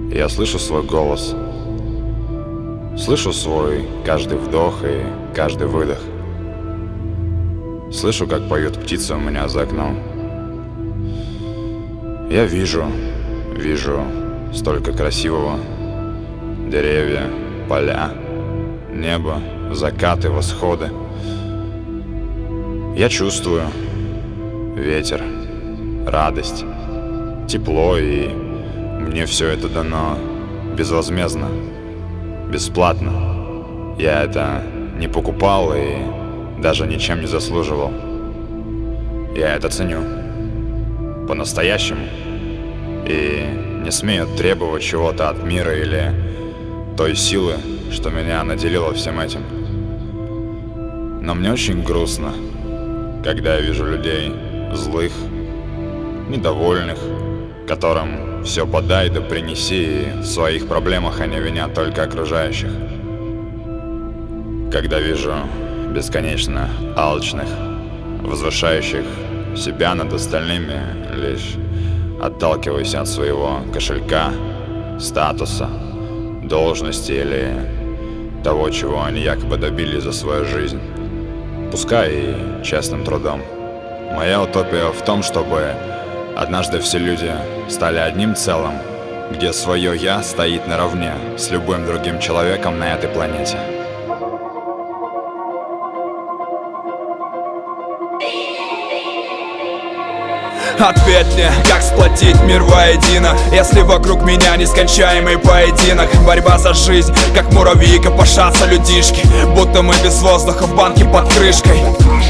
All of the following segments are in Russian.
Я слышу свой голос, слышу свой каждый вдох и каждый выдох. Слышу, как поют птицы у меня за окном. Я вижу столько красивого. Деревья, поля, небо, закаты, восходы. Я чувствую ветер, радость, тепло, и мне все это дано безвозмездно, бесплатно. Я это не покупал и даже ничем не заслуживал. Я это ценю по-настоящему и не смею требовать чего-то от мира или той силы, что меня наделила всем этим. Но мне очень грустно, когда я вижу людей злых, недовольных, которым все подай да принеси, и в своих проблемах они винят только окружающих. Когда вижу бесконечно алчных, возвышающих себя над остальными, лишь отталкиваясь от своего кошелька, статуса, должности или того, чего они якобы добились за свою жизнь, пускай и честным трудом. Моя утопия в том, чтобы однажды все люди стали одним целым, где свое «я» стоит наравне с любым другим человеком на этой планете. Ответь мне, как сплотить мир воедино, если вокруг меня нескончаемый поединок. Борьба за жизнь, как муравьи копошатся людишки, будто мы без воздуха в банке под крышкой.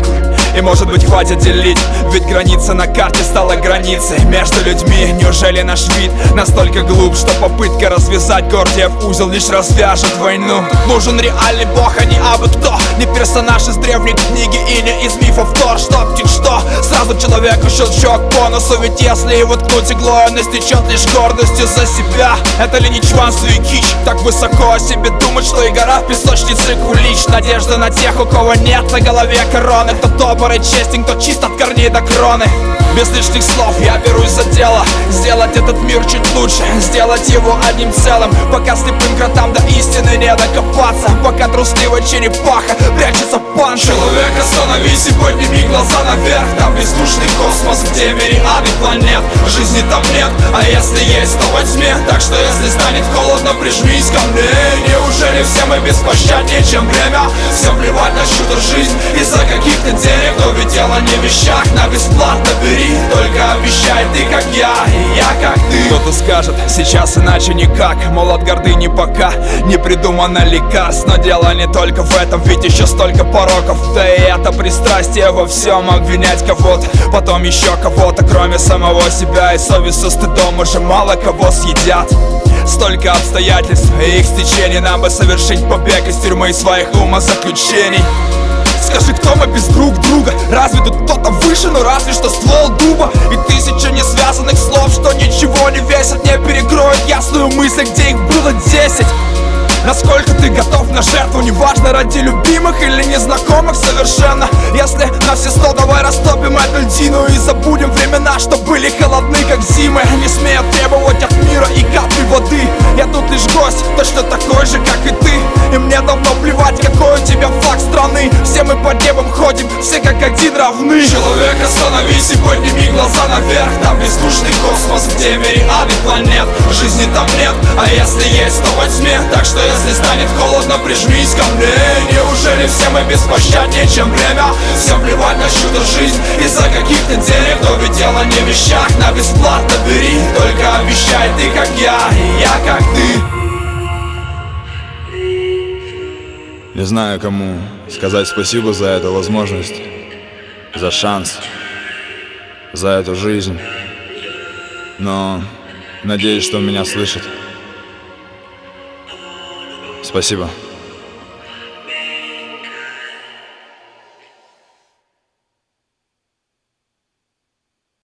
И может быть хватит делить, ведь граница на карте стала границей между людьми. Неужели наш вид настолько глуп, что попытка развязать Гордиев узел лишь развяжет войну? Тут нужен реальный бог, а не абы кто, не персонаж из древней книги и не из мифов Тор. Что птит что, сразу человеку щелчок по носу, ведь если его ткнуть иглой, он истечет лишь гордостью за себя. Это ли не чванство и кич, так высоко о себе думать, что и гора в песочнице кулич. Надежда на тех, у кого нет на голове короны, кто добр и честен, кто чист от корней до кроны. Без лишних слов я берусь за дело, сделать этот мир чуть лучше, сделать его одним целым. Пока слепым кротам до истины не докопаться, пока трусливая черепаха прячется в панцире. Человек, остановись и подними глаза наверх. Там бездушный космос, где мириады планет. Жизни там нет, а если есть, то во тьме. Так что если станет холодно, прижмись ко мне. Неужели все мы беспощаднее, чем время? Всем плевать на чью-то жизнь из-за каких-то денег. Но ведь дело не в вещах, на бесплатно бери. Только обещай ты как я, и я как ты. Кто-то скажет, сейчас иначе никак, мол, от гордыни пока не придумано лекарств. Но дело не только в этом, ведь еще столько пороков. Да и это пристрастие во всем, обвинять кого-то, потом еще кого-то, кроме самого себя. И совесть со стыдом уже мало кого съедят. Столько обстоятельств и их стечений, нам бы совершить побег из тюрьмы и своих умозаключений. Скажи, кто мы без друг друга? Разве тут кто-то выше, ну разве что ствол дуба? И тысяча несвязанных слов, что ничего не весят, не перекроют ясную мысль, где их было 10. Насколько ты готов на жертву, неважно, ради любимых или незнакомых совершенно. Если на все 100, давай растопим эту льдину и забудем времена, что были холодны, как зимы. Не смея требовать от мира и капли воды. Я тут лишь гость, точно такой же, как и ты. И мне давно плевать, какой у тебя флаг страны. Все мы под небом ходим, все как один равны. Человек, остановись и подними глаза наверх. Там бездушный космос, где мириады планет. Жизни там нет, а если есть, то во тьме. Так что если станет холодно, прижмись ко мне. Неужели все мы беспощаднее, чем время? Всем плевать на чью-то жизнь из-за каких-то денег. Но ведь дело не в вещах, на бесплатно бери. Только обещай ты как я, и я как ты. Не знаю, кому сказать спасибо за эту возможность, за шанс, за эту жизнь, но надеюсь, что меня слышат. Спасибо.